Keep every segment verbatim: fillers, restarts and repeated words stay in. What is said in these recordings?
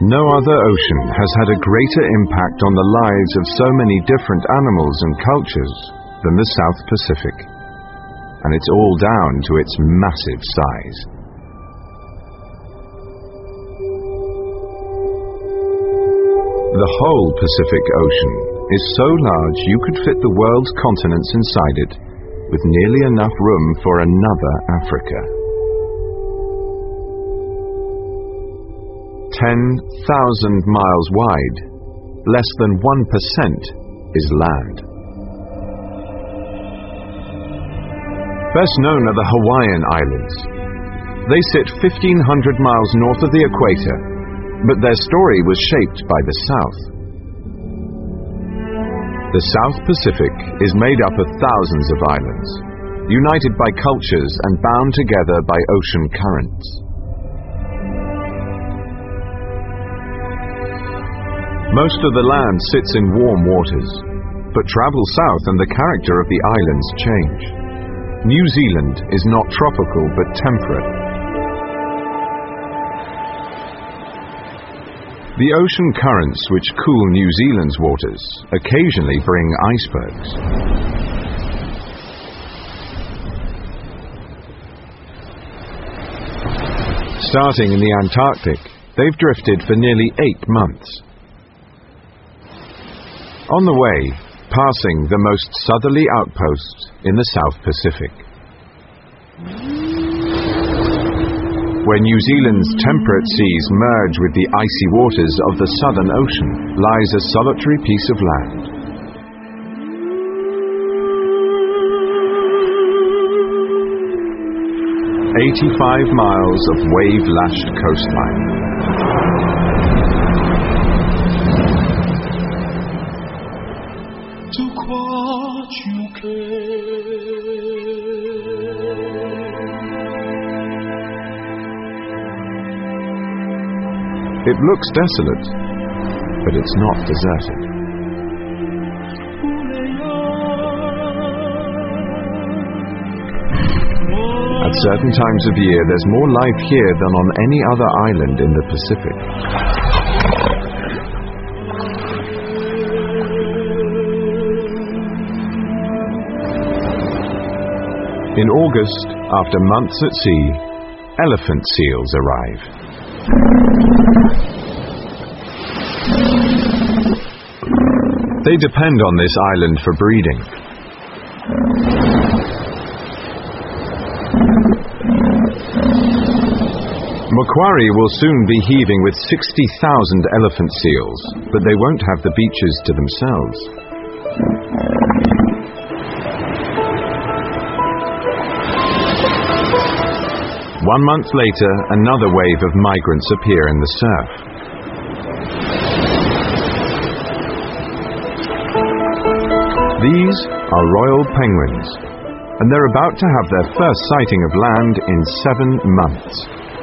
No other ocean has had a greater impact on the lives of so many different animals and cultures than the South Pacific, and it's all down to its massive size. The whole Pacific Ocean is so large you could fit the world's continents inside it, with nearly enough room for another Africa. ten thousand miles wide, less than one percent is land. Best known are the Hawaiian Islands. They sit fifteen hundred miles north of the equator, but their story was shaped by the South. The South Pacific is made up of thousands of islands, united by cultures and bound together by ocean currents. Most of the land sits in warm waters, but travel south and the character of the islands change. New Zealand is not tropical but temperate. The ocean currents which cool New Zealand's waters occasionally bring icebergs. Starting in the Antarctic, they've drifted for nearly eight months. On the way, passing the most southerly outpost in the South Pacific. Where New Zealand's temperate seas merge with the icy waters of the Southern Ocean lies a solitary piece of land. eighty-five miles of wave-lashed coastline. It looks desolate, but it's not deserted. At certain times of year, there's more life here than on any other island in the Pacific. In August, after months at sea, elephant seals arrive. They depend on this island for breeding. Macquarie will soon be heaving with sixty thousand elephant seals, but they won't have the beaches to themselves. One month later, another wave of migrants appear in the surf. These are royal penguins, and they're about to have their first sighting of land in seven months.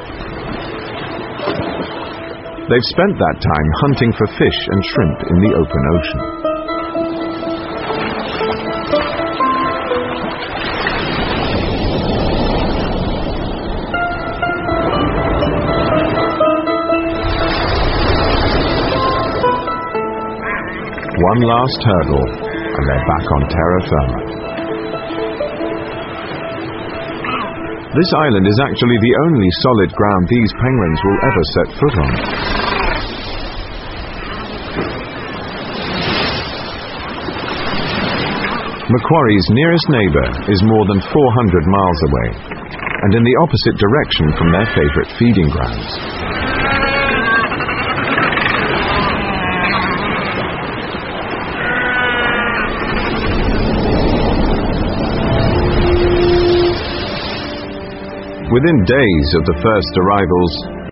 They've spent that time hunting for fish and shrimp in the open ocean. One last hurdle, and they're back on terra firma. This island is actually the only solid ground these penguins will ever set foot on. Macquarie's nearest neighbour is more than four hundred miles away, and in the opposite direction from their favourite feeding grounds. Within days of the first arrivals,